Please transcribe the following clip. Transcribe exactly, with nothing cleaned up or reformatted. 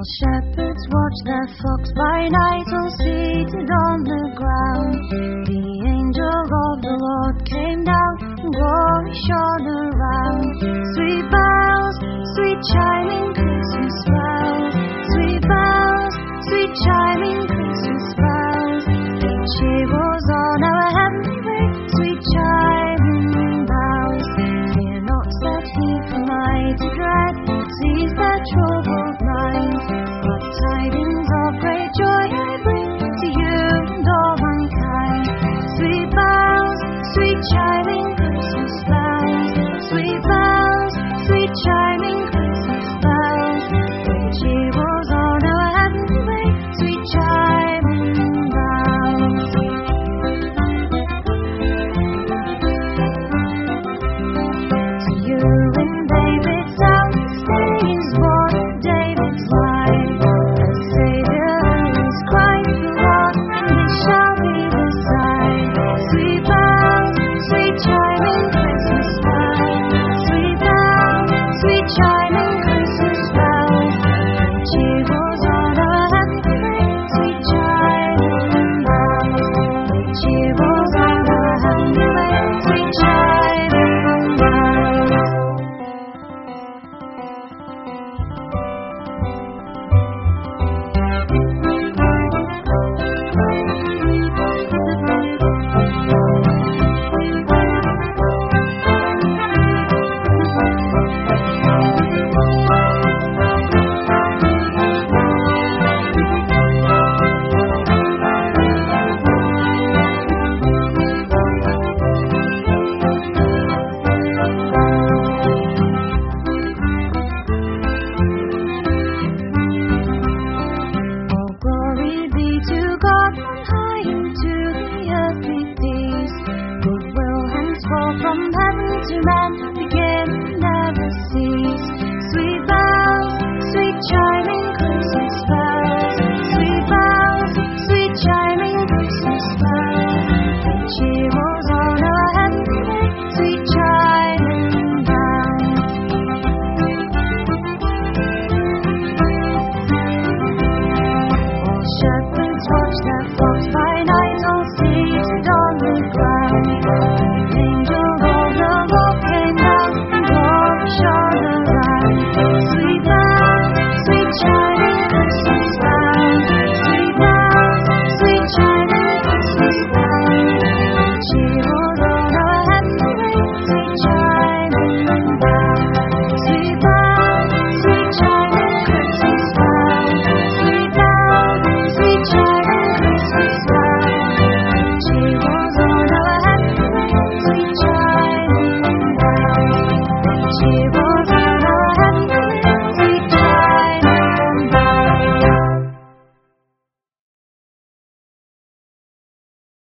shepherds watch their flocks by night, all seated on the ground. The angel of the Lord came down, and glory shone around. Sweet bells, sweet chiming Christmas bells, sweet bells, sweet chiming Christmas bells. Each year was on our heavenly way, sweet chiming bells. Fear not, said he, for mighty dread sees their troubled minds. What tidings of great joy I bring to you and all mankind. Sweet bells, sweet chiming Christmas bells, sweet bells, sweet chiming Christmas bells. Each year was on our heavenly way, sweet chiming bells. To you in David's house, day is born, David's life. A Savior is Christ the Lord, and this shall be the sign. Sweet bells, sweet chiming Christmas bells, sweet bells, sweet chiming Christmas bells. Each year was on our heavenly way, sweet chiming bells. Each year was on our heavenly way, sweet chiming bells. All glory be to God on high, and to the earth be peace. Goodwill henceforth from heaven to man, begin and never cease. Sweet bells, sweet chimes.